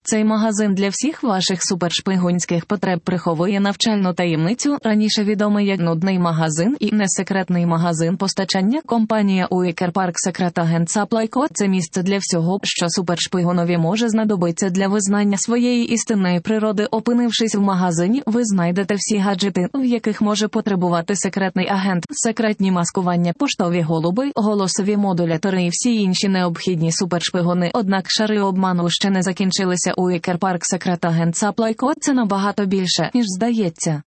Цей магазин для всіх ваших супершпигунських потреб приховує навчальну таємницю, раніше відомий як нудний магазин і несекретний магазин постачання. Компанія Уікер Парк Secret Agent Supply Co. – це місце для всього, що супершпигунові може знадобитися для визнання своєї істинної природи. Опинившись в магазині, ви знайдете всі гаджети, в яких може потребувати секретний агент, секретні маскування, поштові голуби, голосові модулятори і всі інші необхідні супершпигуни. Однак шари обману ще не закінчилися. Уікер Парк Secret Agent Supply Co. – це набагато більше, ніж здається.